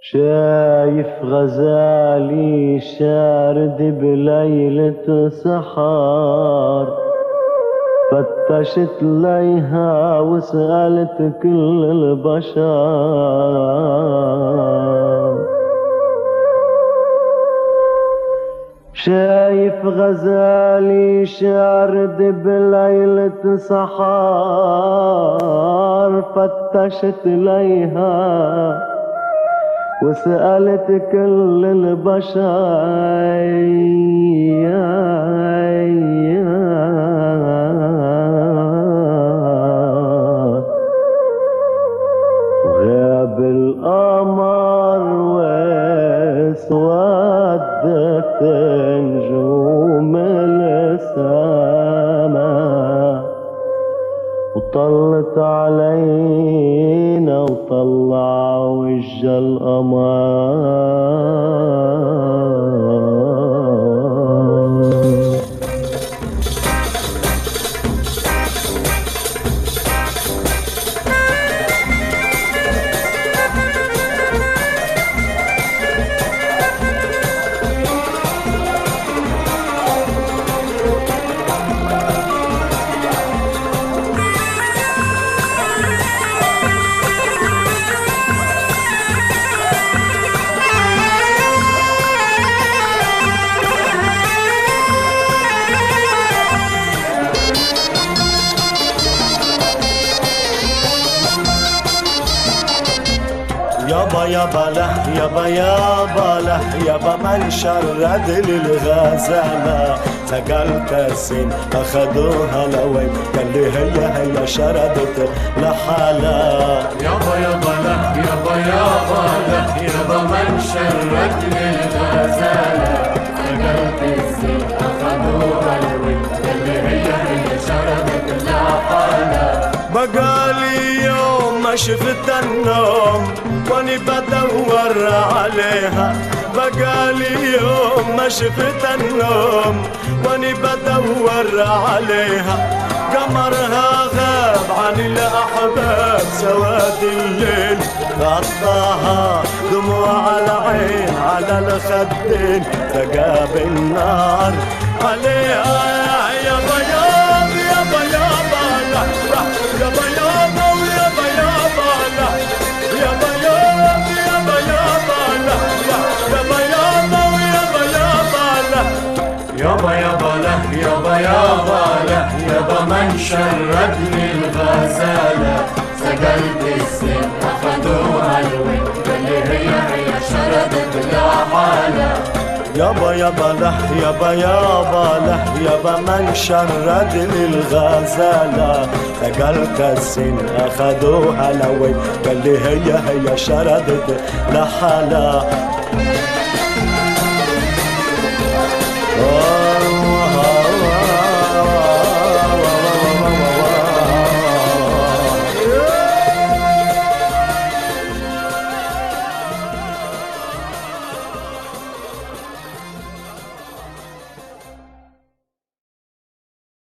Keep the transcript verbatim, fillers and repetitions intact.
شايف غزالي شارد بليلة سحار، فتشت ليها وسألت كل البشر. شايف غزالي شارد بليلة سحار، فتشت ليها وسألت كل البشر. وغاب القمر واسودت نجوم السما، وطلت علينا وطلع وجه القمر. يابا يابا له يابا يابا له يابا من شرد للغزالة، سقلت السن أخذوها لوين قال لي هي هي شردت لحالة. يابا يابا له يابا يابا له يابا من شرد للغزالة، سقلت السن أخذوها لوين قال لي هي هي شردت لحالة. بقالي يوم ما شفت النوم واني بدور عليها، بقالي يوم ما شفت النوم واني بدور عليها. قمرها غاب عن الأحباب، سواد الليل غطاها دموع العين على الخدين، ثقاب النار عليها. يابا يابا يابا يابا لا يابا يابا ويابا يابا لا يابا يابا يابا يابا لا يابا يابا ويابا يابا لا. يابا يابا له يابا يابا له يابا من شرد للغزالة، سقلت السن أخذوها الوين قال لي هي هي شردت لحالة. يابا يابا له يابا يابا له يابا من شرد للغزالة، ثقلت السن أخذوها لوين قال لي هي هي شردت لحالة.